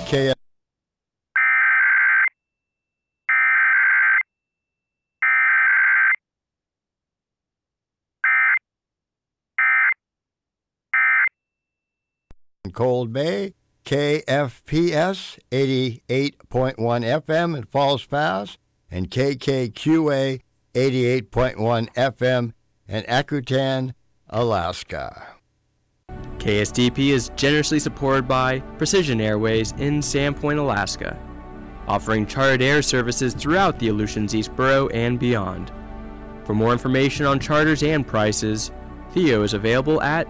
KS. Cold Bay, KFPS 88.1 FM in Falls Pass, and KKQA 88.1 FM in Akutan, Alaska. KSDP is generously supported by Precision Airways in Sandpoint, Alaska, offering chartered air services throughout the Aleutians East Borough and beyond. For more information on charters and prices, Theo is available at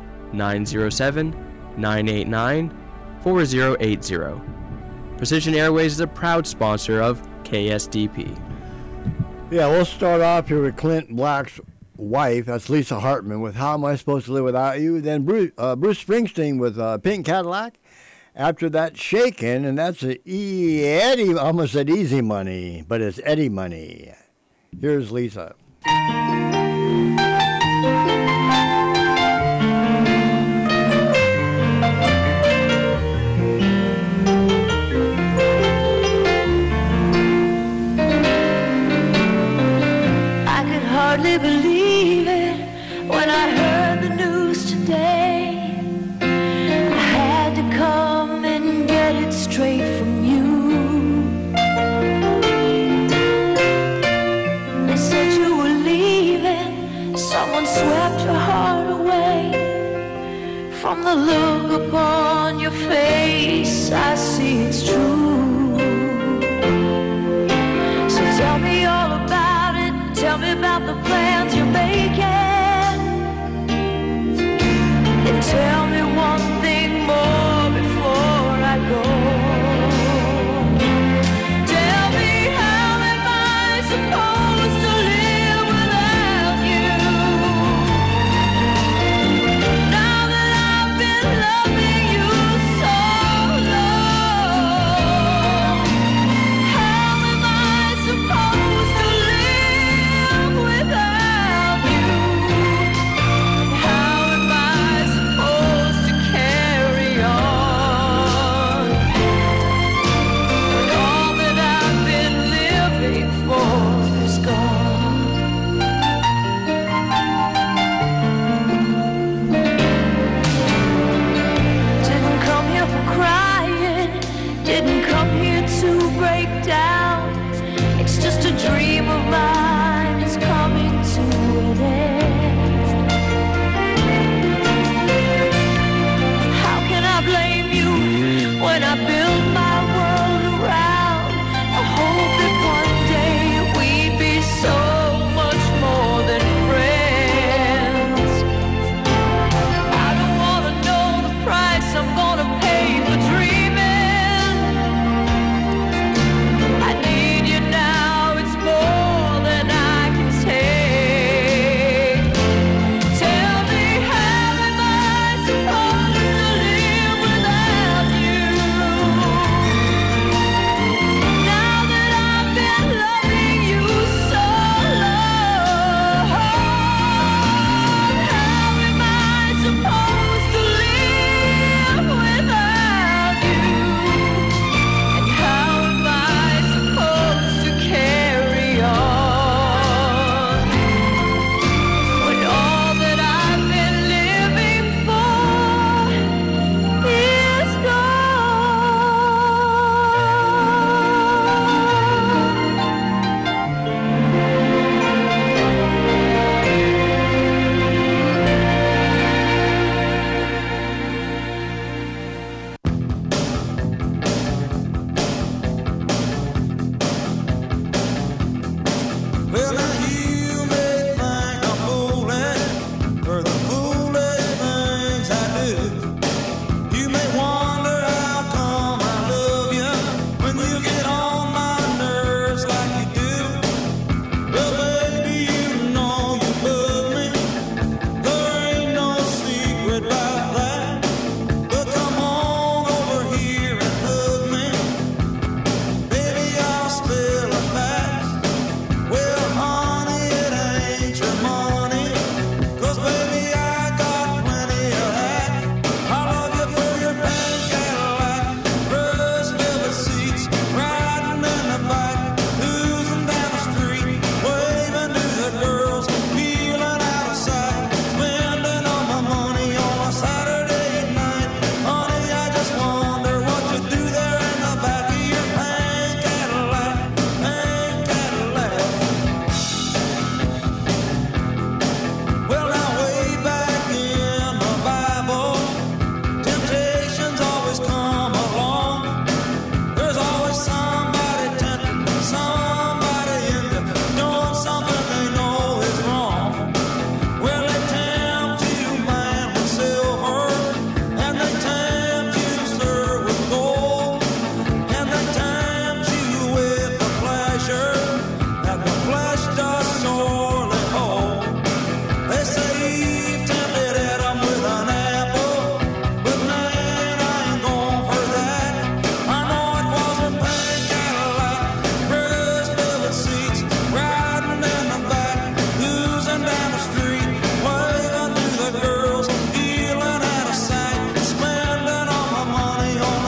907-989-4080. Precision Airways is a proud sponsor of KSDP. Yeah, we'll start off here with Clint Black's wife, that's Lisa Hartman, with How Am I Supposed to Live Without You? Then Bruce Springsteen with Pink Cadillac. After that, Shakin', and that's Eddie, almost said Easy Money, but it's Eddie Money. Here's Lisa. Hardly believe it when I heard the news today. I had to come and get it straight from you. They said you were leaving, someone swept your heart away. From the look upon your face, I see it's true. So tell me all about it. Tell me about the plans you're making, and tell me one thing more before I go. Tell me, how am I supposed to live without you? Now that I've been loving you so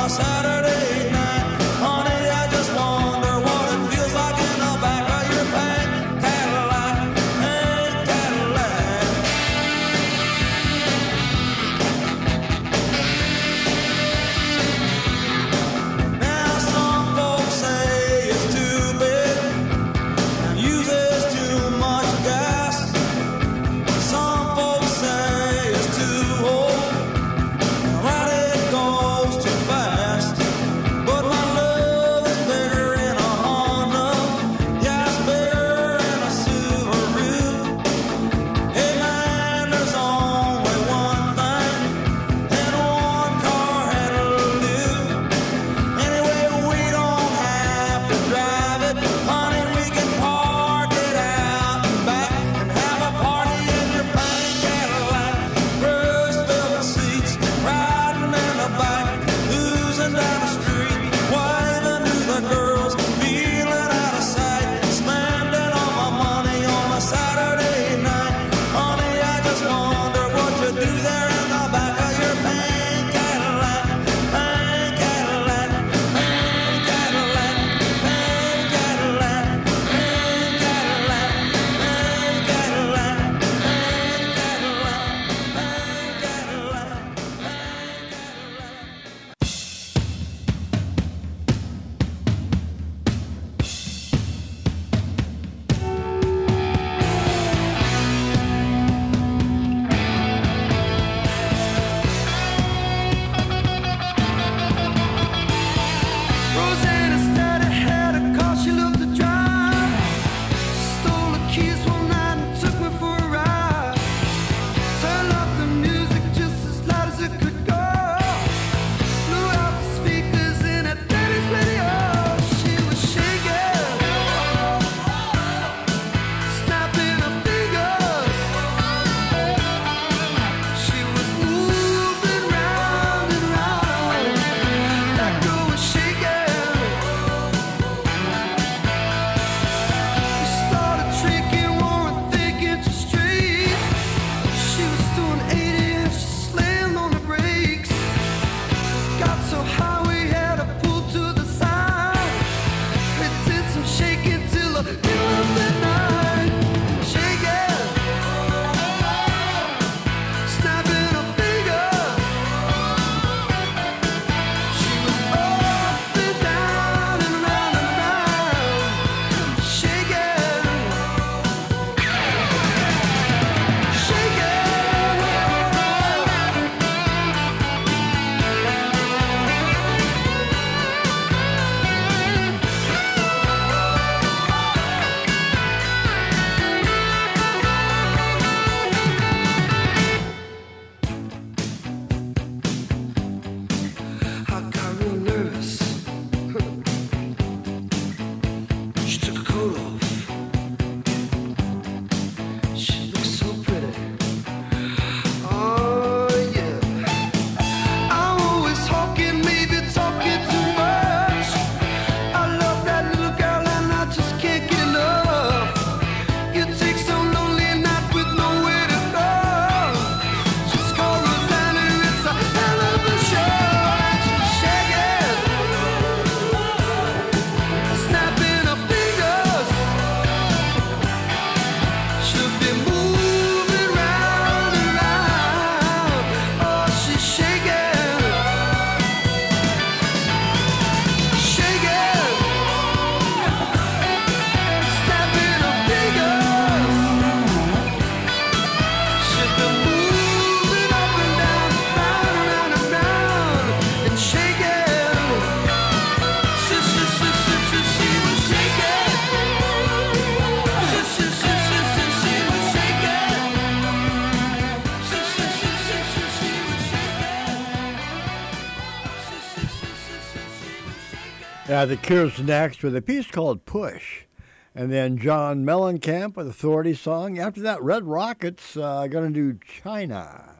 The Cure's next with a piece called Push. And then John Mellencamp with Authority Song. After that, Red Rockets going to do China.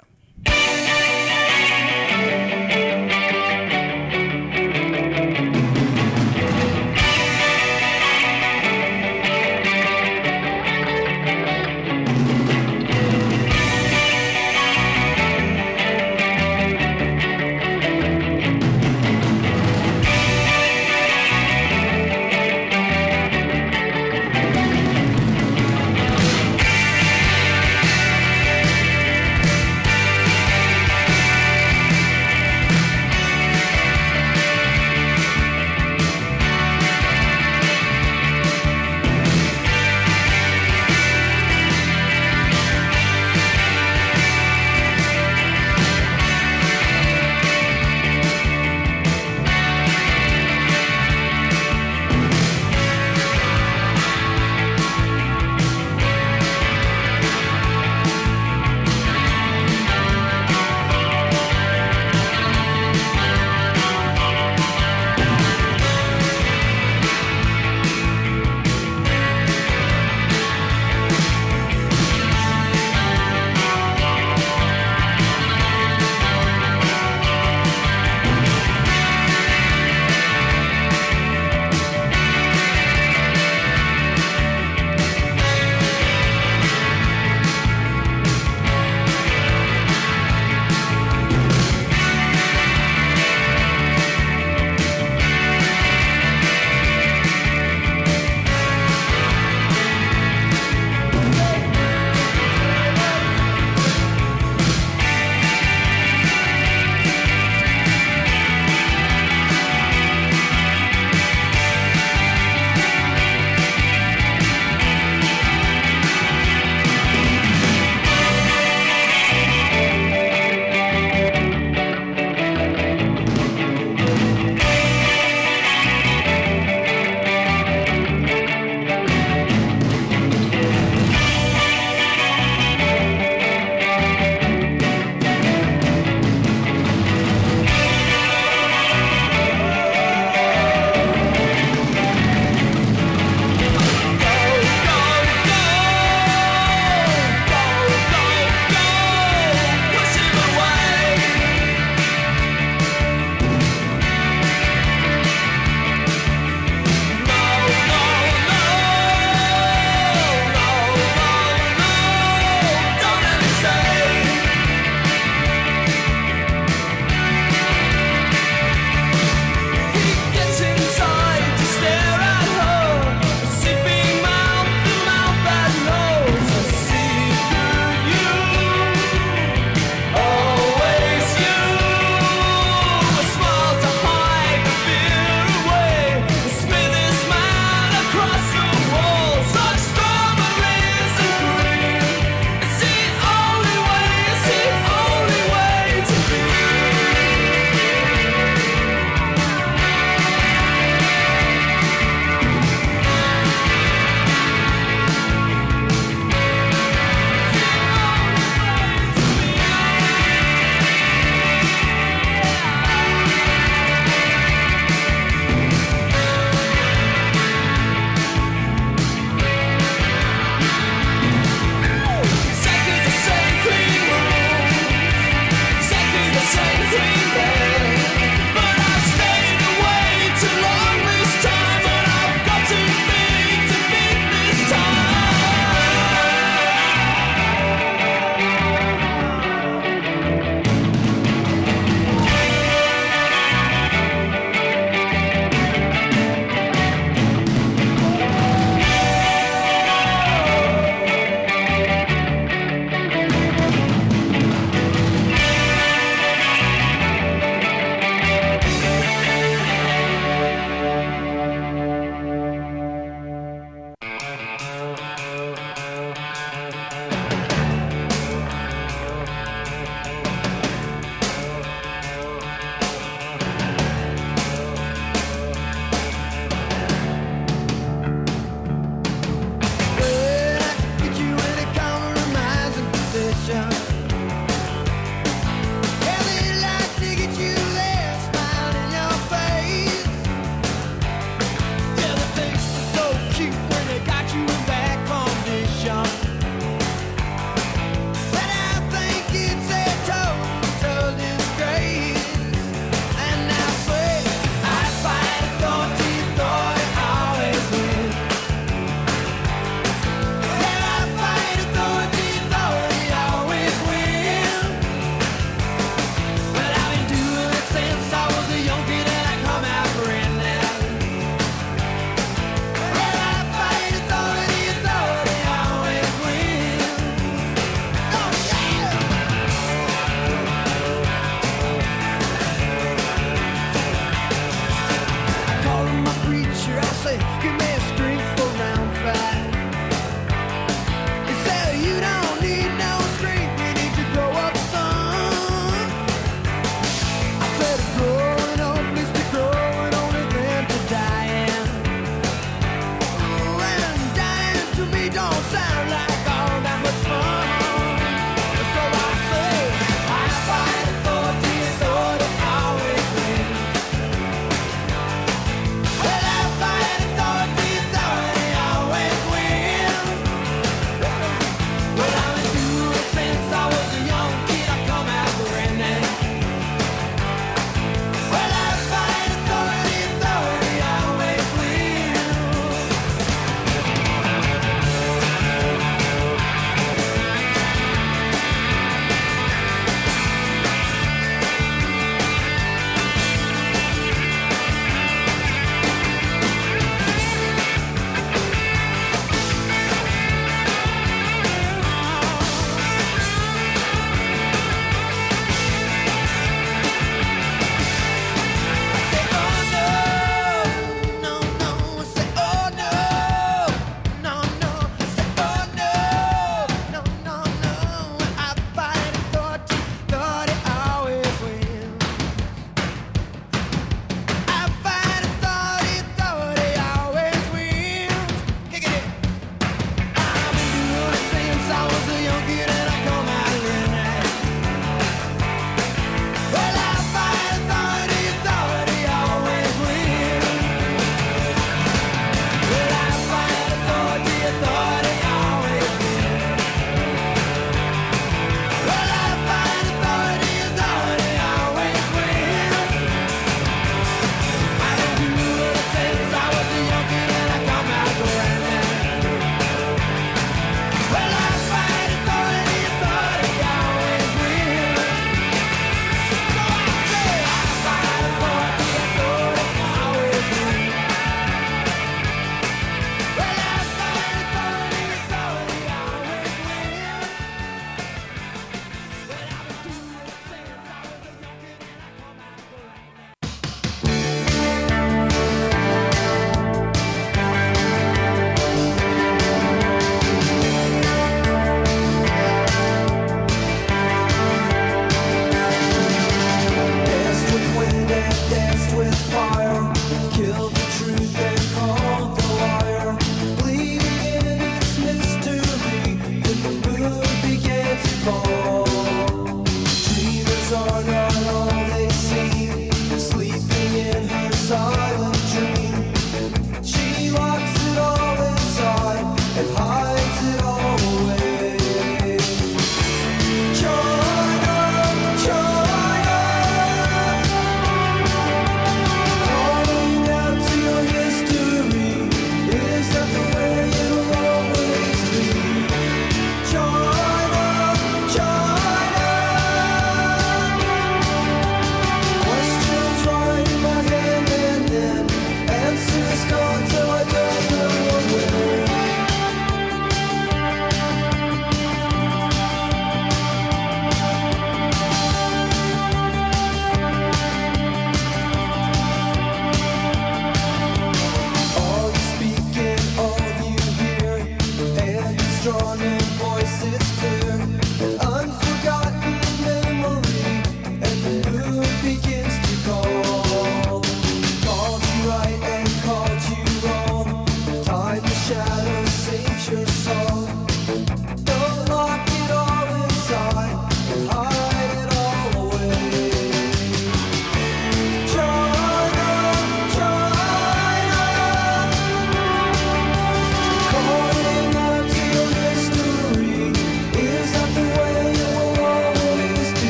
say, give me a strength for round five. He said, you don't need no strength, you need to grow up, son. I said, growing up is to growing only then to dying. Ooh, and dying to me don't sound like all that much fun. So I say, I fight authority, authority always wins. Well, I fight authority.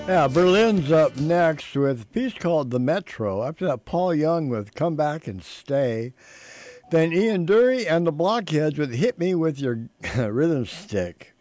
Yeah, Berlin's up next with a piece called The Metro. After that, Paul Young with Come Back and Stay. Then Ian Dury and the Blockheads with Hit Me With Your Rhythm Stick.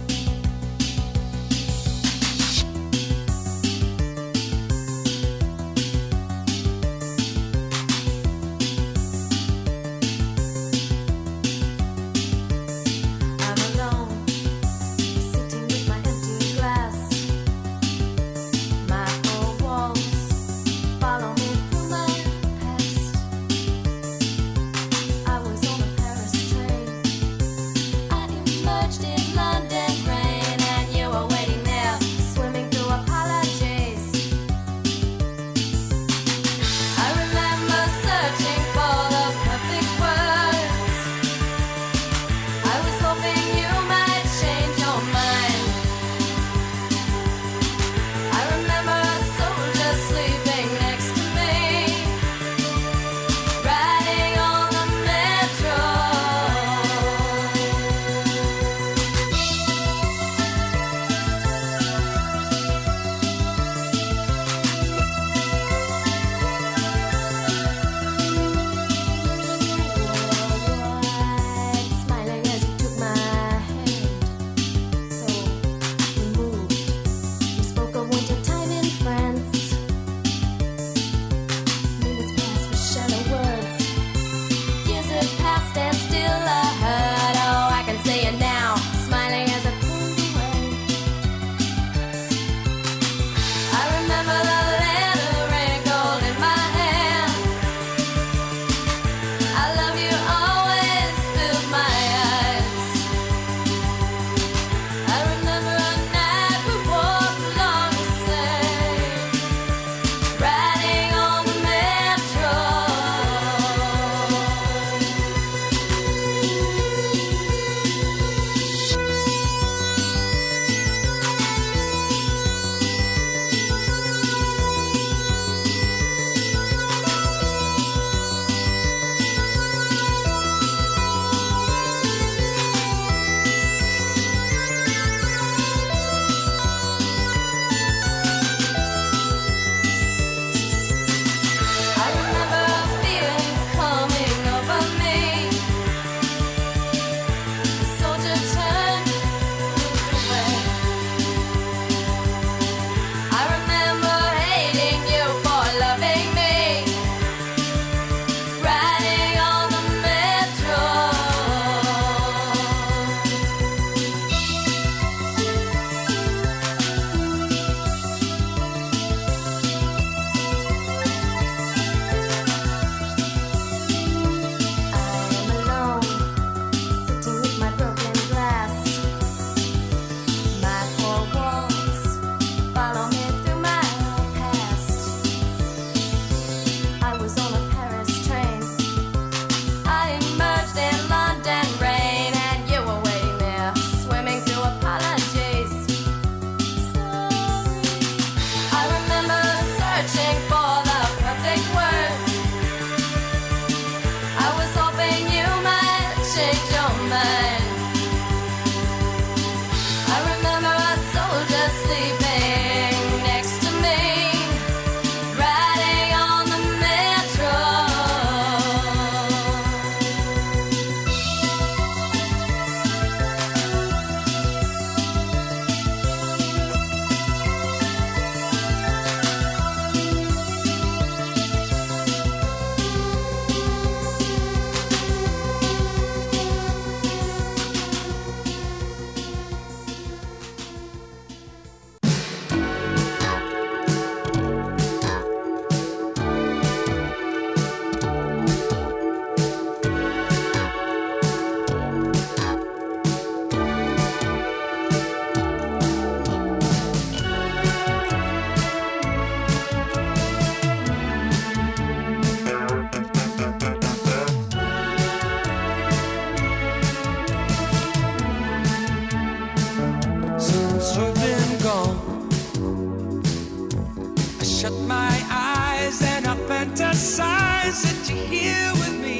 fantasize that you're here with me.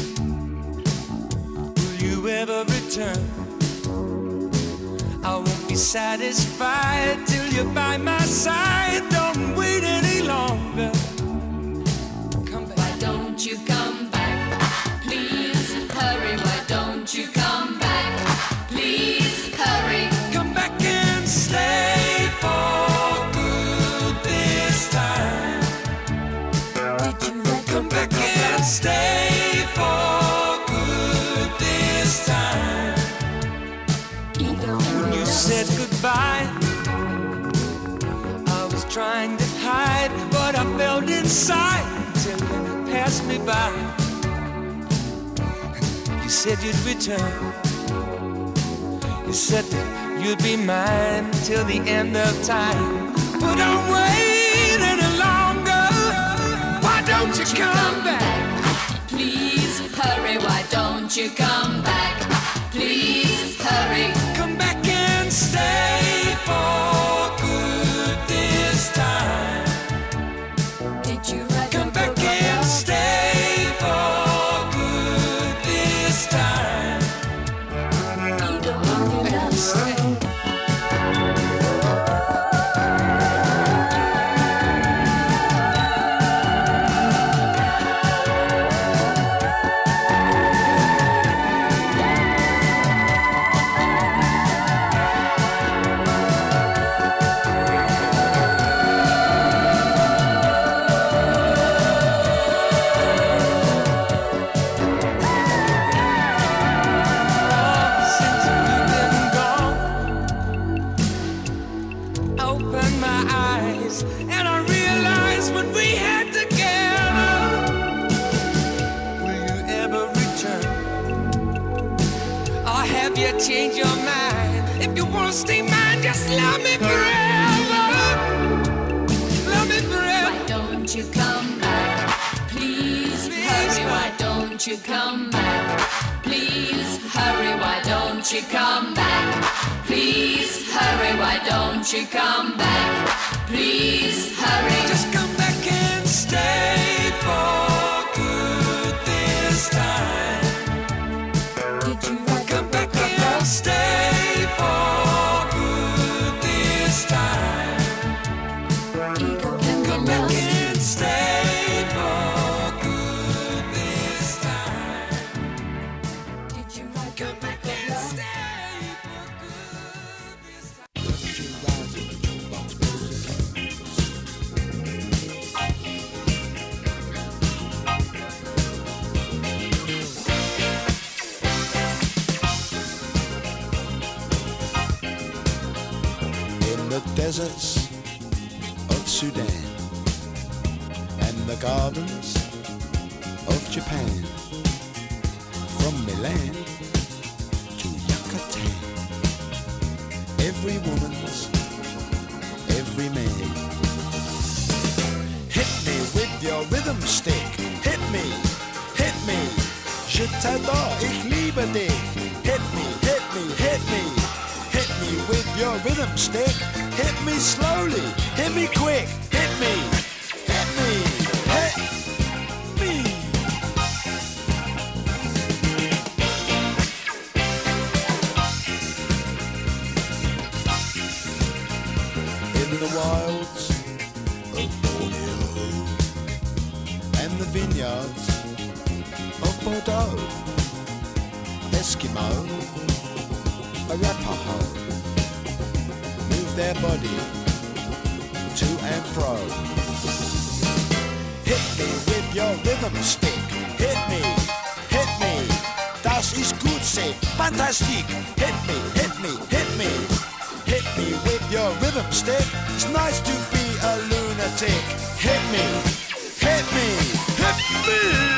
Will you ever return? I won't be satisfied till you're by my side. Don't wait any longer. Come back. Why don't you come back? Please hurry. Why don't you come back? Please hurry. Come back and stay for good this time. Did you reckon? Come back and stay for good this time. When you said goodbye, I was trying to hide what I felt inside until you passed me by. You said you'd return. You said that you'd be mine till the end of time. But don't wait any longer. Why don't you come back? Please hurry. Why don't you come back? Please hurry. Come back and stay for good this time. Did you reckon? Come back and stay for good this time. Either one of us. Since you've been gone, opened my eyes and I realized what we had together. Will you ever return? Or have you changed your mind? If you wanna stay mine, just love me forever. Love me forever. Why don't you come back? Please hurry. Why don't you come back? Please hurry. Why don't you come back? Please hurry. Why don't you come back? Please hurry. Just come back and stay for good this time. Did you reckon? Come back and stay for good this time. Ego can be Come back lost. and stay for good this time. Did you reckon? Come back and stay for good this time. In the deserts of Sudan and the gardens of Japan, from Milan to Yucatan, every woman's every man. Hit me with your rhythm stick, hit me, hit me. Je t'adore, ich liebe dich. Hit me, hit me, hit me. Hit me with your rhythm stick. Hit me slowly, hit me quick. Hit me, hit me, hit me. In the wilds of Borneo and the vineyards of Bordeaux, Eskimo, Arapaho, move their body to and fro. Hit me with your rhythm stick. Hit me, hit me. Das ist gut, say fantastic. Hit me, hit me, hit me. Hit me with your rhythm stick. It's nice to be a lunatic. Hit me, hit me, hit me.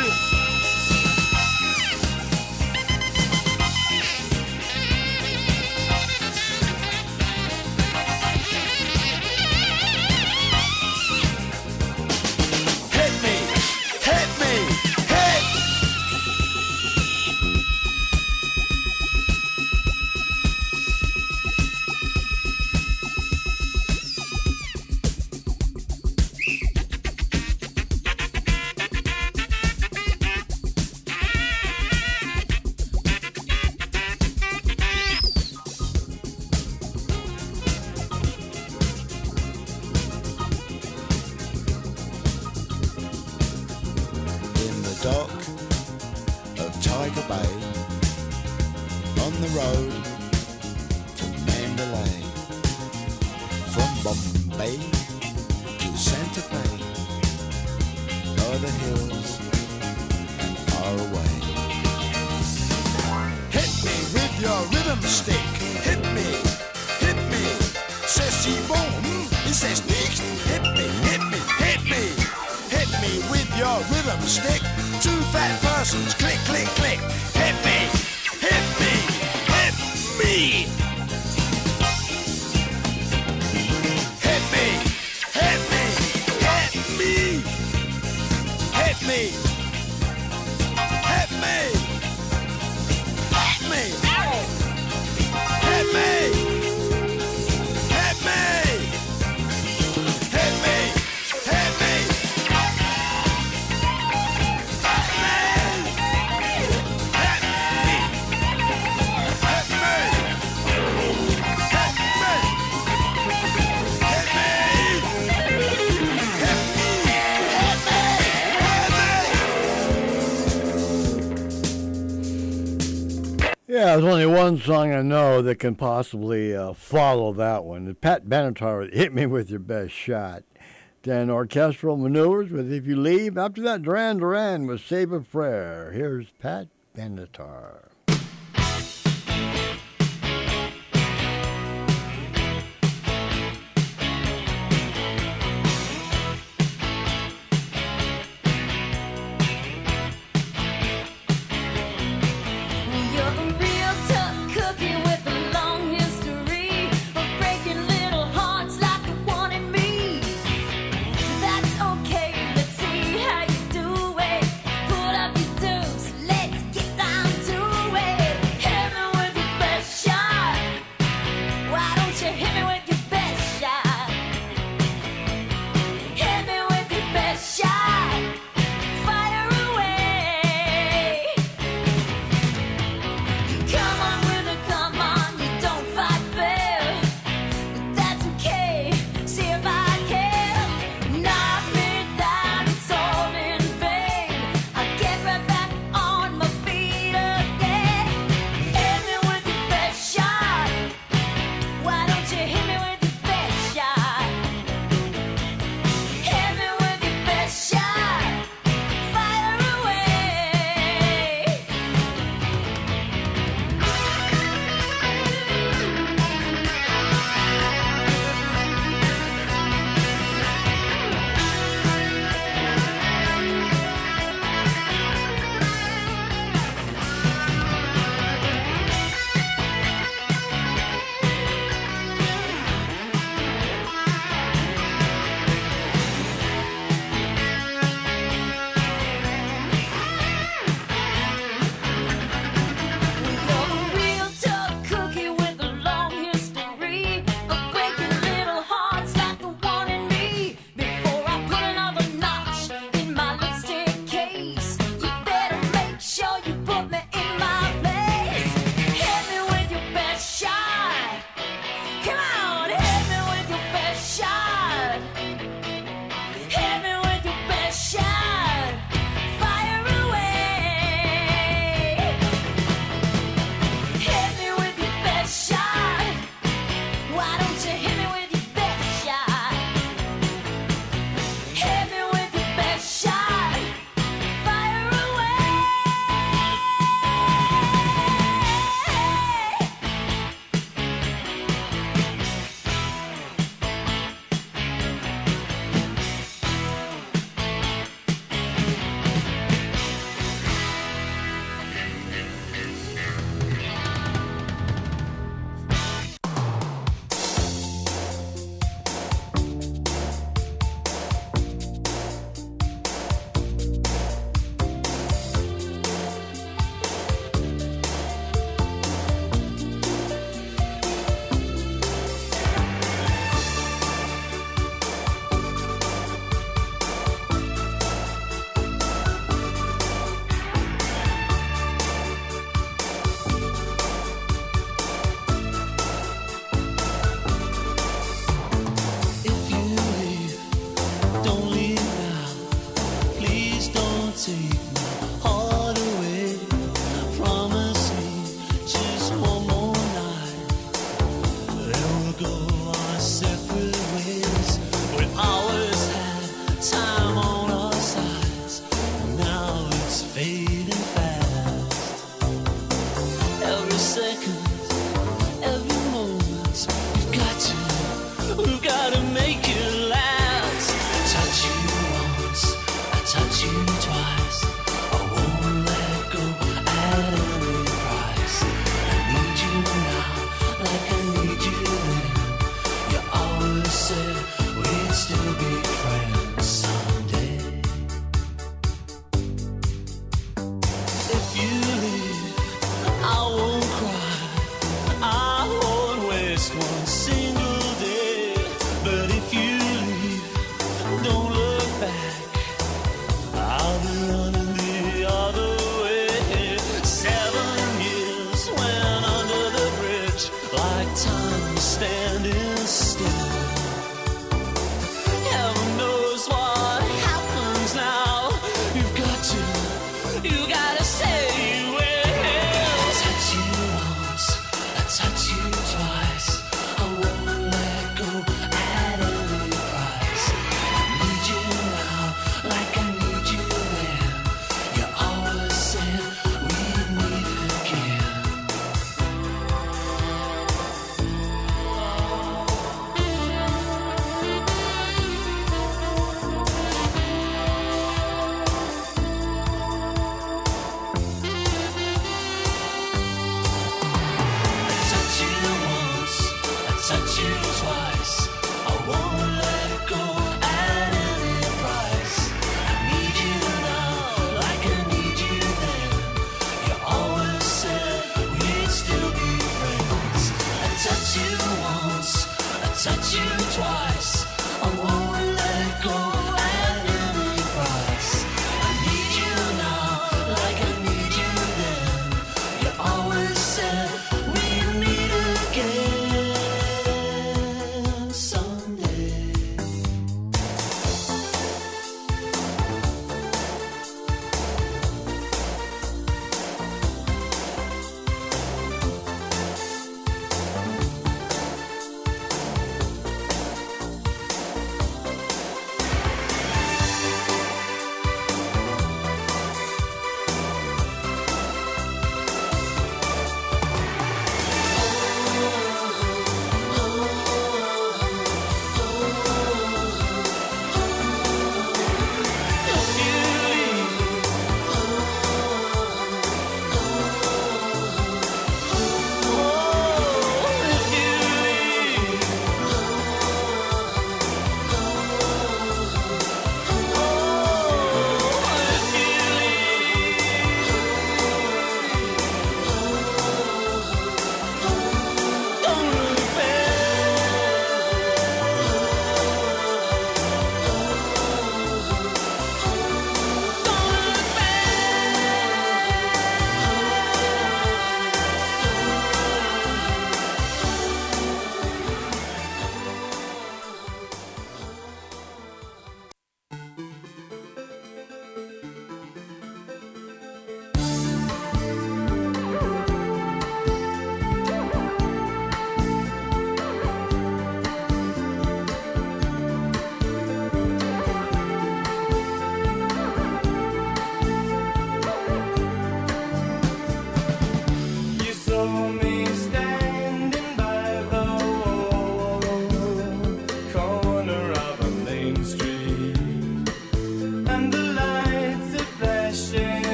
the road to Mandalay, from Bombay to Santa Fe, o'er the hills and far away. Hit me with your rhythm stick. Hit me, says T-Bone. He says nicht. Hit me, hit me, hit me. Hit me with your rhythm stick. Two fat persons, click, click, click. Hit me, hit me, hit me. Hit me, hit me, hit me. Hit me, hit me. Hit me, hit me. Hit me, hit me, hit me. Yeah, there's only one song I know that can possibly follow that one. Pat Benatar, Hit Me With Your Best Shot. Then Orchestral Maneuvers with If You Leave. After that, Duran Duran with Save a Prayer. Here's Pat Benatar. Let's get down to every second, every moment. We've got to make it last. I touch you once, I touch you twice. I won't let go at any price. I need you now, like I need you then. You always said we'd still be friends someday. If you leave, I won't cry, I won't waste one single day. But if you leave, don't look back, I'll be running the other way. 7 years went under the bridge, like time standing still. Heaven knows what happens now. You gotta say you will. I touch you once, I touch you twice. I won't let go at any price. I need you now, like I need you then. You always said we'd meet again. I touch you once, I touch you twice. I won't let go at any price. I need you now, like I need you then. You always said we'd still be friends. I touch you once, I touch you twice. I won't let go at any price. I need you now, like I need you then. You always said we'd meet again someday.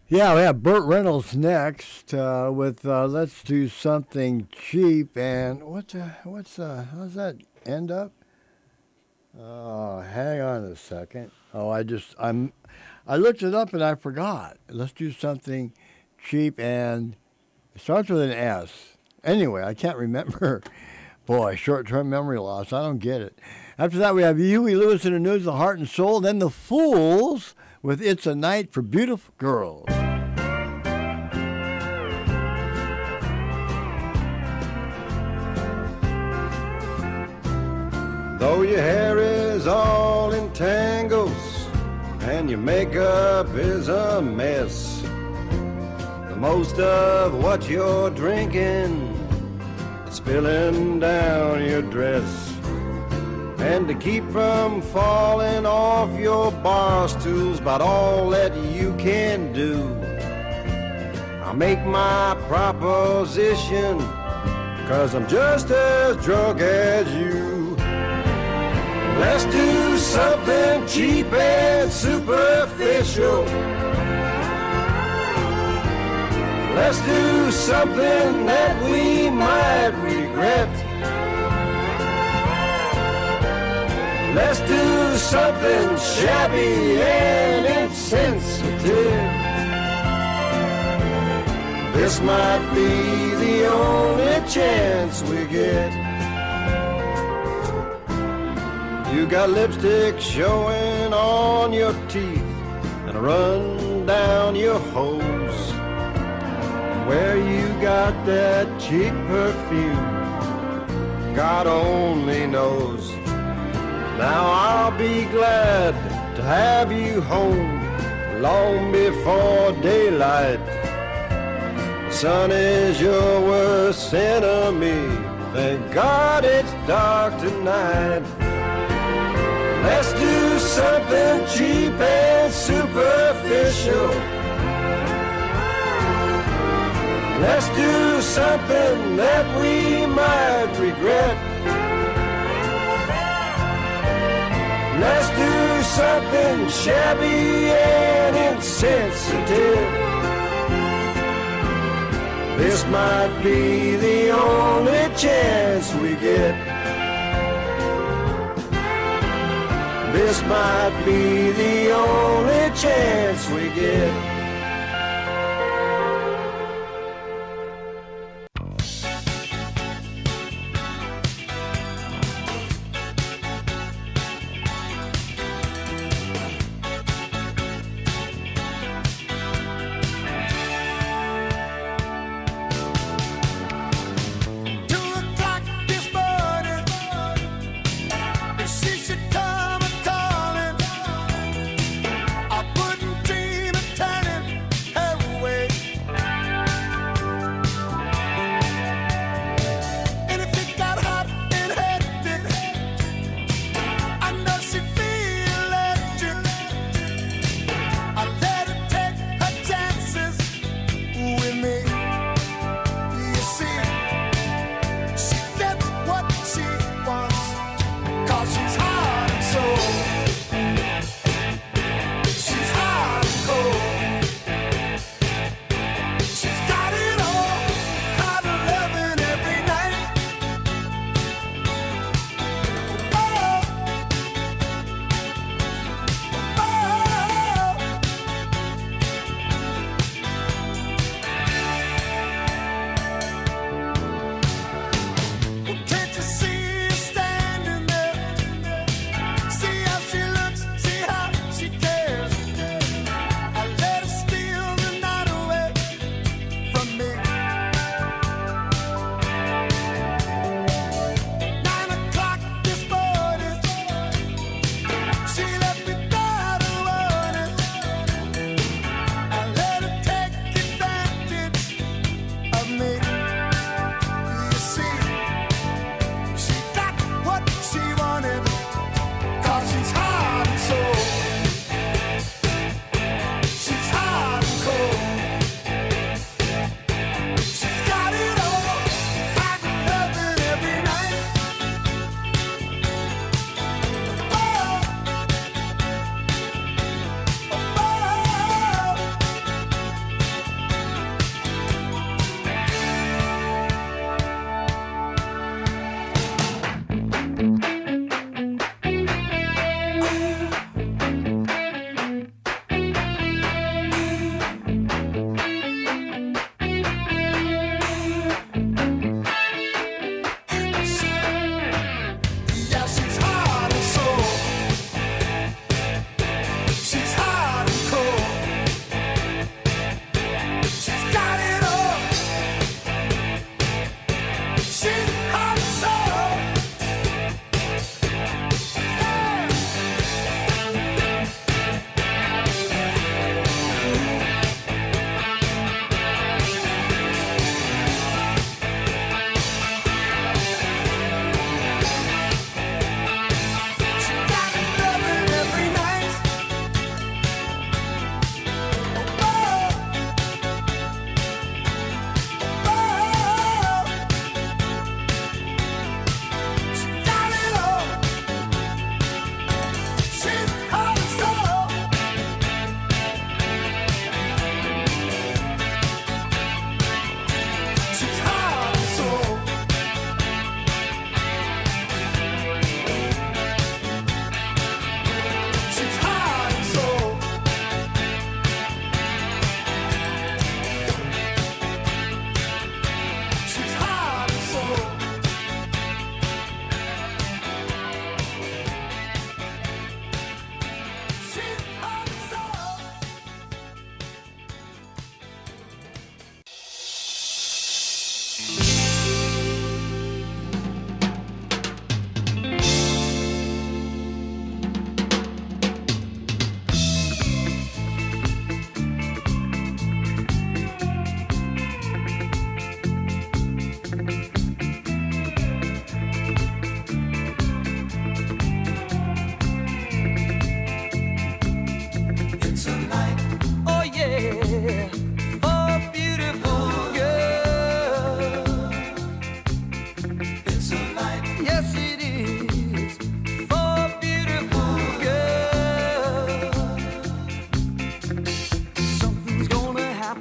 Yeah, we have Burt Reynolds next with "Let's Do Something Cheap." And how's that end up? Hang on a second. I looked it up and I forgot. Let's do something cheap, and it starts with an S. Anyway, I can't remember. Boy, short-term memory loss. I don't get it. After that, we have Huey Lewis in the News of Heart and Soul. Then the Fools with "It's a Night for Beautiful Girls." Though your hair is all in tangles and your makeup is a mess, the most of what you're drinking is spilling down your dress. And to keep from falling off your bar stool's about all that you can do. I'll make my proposition, 'cause I'm just as drunk as you. Let's do something cheap and superficial. Let's do something that we might regret. Let's do something shabby and insensitive. This might be the only chance we get. You got lipstick showing on your teeth and a run down your hose. Where you got that cheap perfume, God only knows. Now I'll be glad to have you home long before daylight. The sun is your worst enemy. Thank God it's dark tonight. Let's do something cheap and superficial. Let's do something that we might regret. Let's do something shabby and insensitive. This might be the only chance we get. This might be the only chance we get. Turning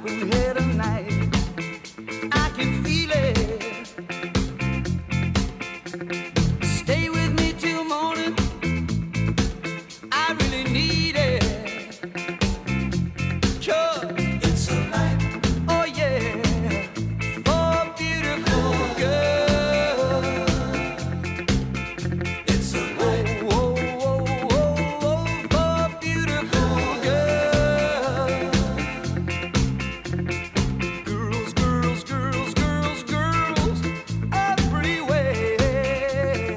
open here tonight. I can feel it. Stay with me till morning. I really need it. 'Cause it's a night, oh yeah, for a beautiful girl. It's a night, whoa, whoa, whoa, whoa, for a beautiful girl. Girls, girls, girls, girls, girls, everywhere.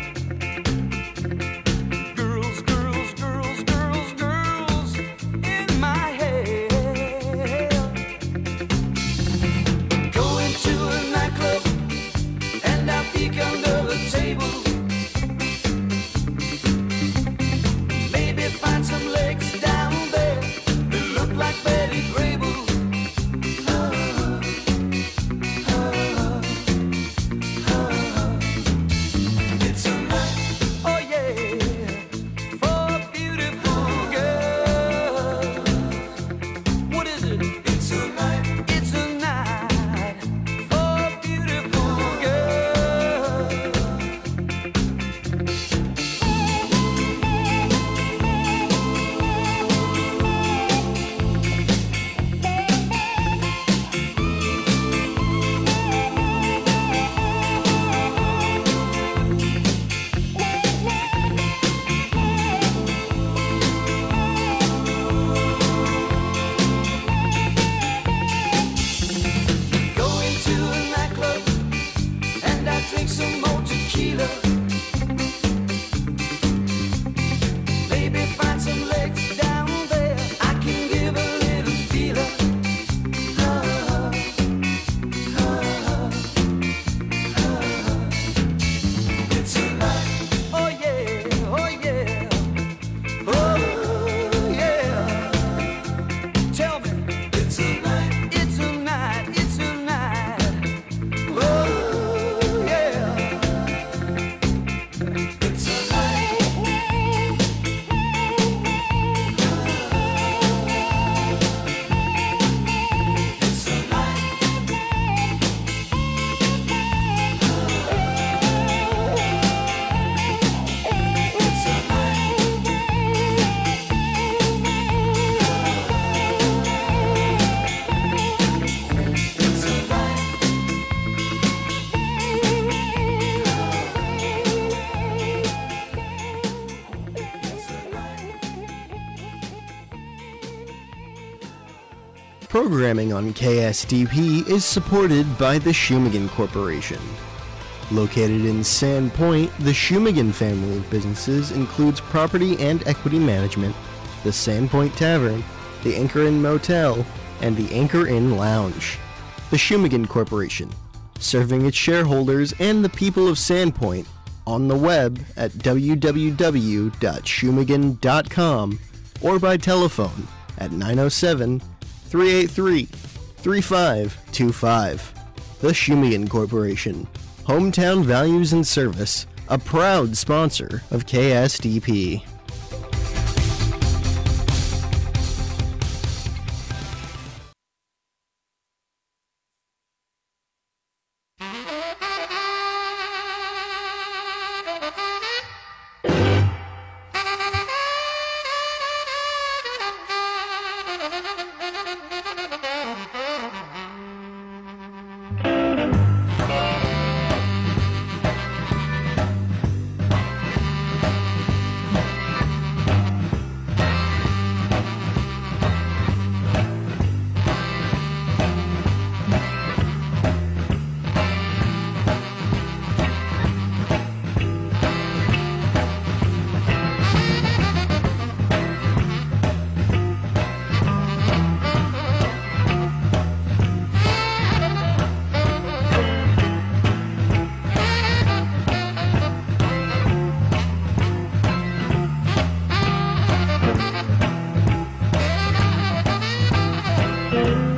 Girls, girls, girls, girls, girls, in my head. Going to a nightclub and I peek under the table. Maybe find some legs down there that look like Betty Grable. It's a night, oh yeah, for a beautiful girl. What is it? It's a night. It's a night for a beautiful girl. Going to a nightclub and I drink some more tequila. Maybe find some legs down there. I can give a little feeler. It's a night, oh yeah, oh yeah, oh yeah. Tell me, it's a night, it's a night, it's a night. Oh yeah, it's a night. It's a night. It's a night. It's a night. Programming on KSDP is supported by the Shumagan Corporation. Located in Sand Point, the Shumagan family of businesses includes property and equity management, the Sand Point Tavern, the Anchor Inn Motel, and the Anchor Inn Lounge. The Shumagan Corporation, serving its shareholders and the people of Sandpoint on the web at www.shumagan.com or by telephone at 907-383-3525. The Shumagan Corporation, Hometown Values and Service, a proud sponsor of KSDP. Thank you.